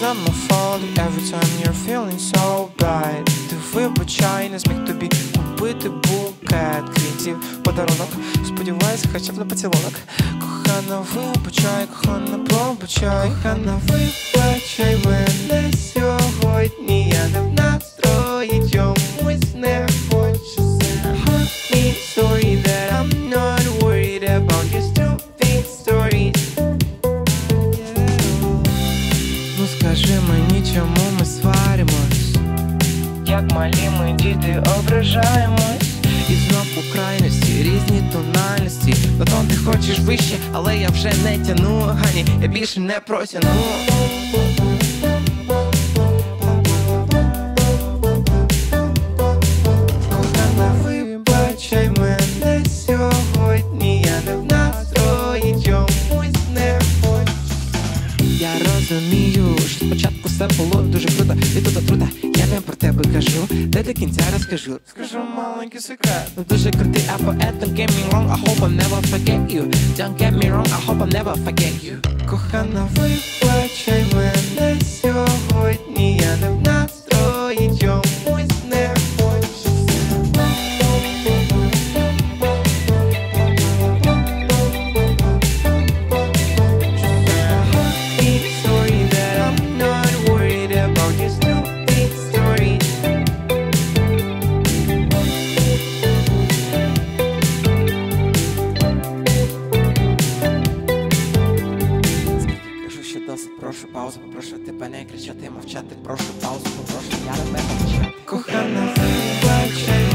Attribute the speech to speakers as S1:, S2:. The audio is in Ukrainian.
S1: on my fault every time you're feeling so bad. Ти вибачай, не зміг тобі купити букет квітів, подарунок. Сподіваюся, хоча б на поцілунок. Кохана, вибачай, кохана, пробачай. Кохана, вибачай мене сьогодні. Я не в настрої, чомусь не хочу. Honey, sorry that I'm not worried about your stupid stories. Ну скажи мені, чому ми сваримось? Як малі ми діти ображаємось. І знов у крайності, різні тональності. На тон ти хочеш вище, але я вже не тяну. Гані, я більше не протяну. Кохана, вибачай мене сьогодні. Я не в настрої, чомусь не хочу. Я розумію, що спочатку все було дуже круто. І тут отрута, я не про тебе кажу, де до кінця розкажу. Скажу маленький секрет. Ну дуже крутий, а поет, don't get me wrong, I hope I'll never forget you. Don't get me wrong, I hope I'll never forget you. Кохана, вибачай мене сьогодні. Я не в настрої, чомусь не хочу. Sorry that I'm not worried about your stupid stories. Кажу, що досить, прошу паузу, попрошу тебе не кричати, мовчати, прошу паузу, попрошу, я тебе мовчати. Кохана, вибачай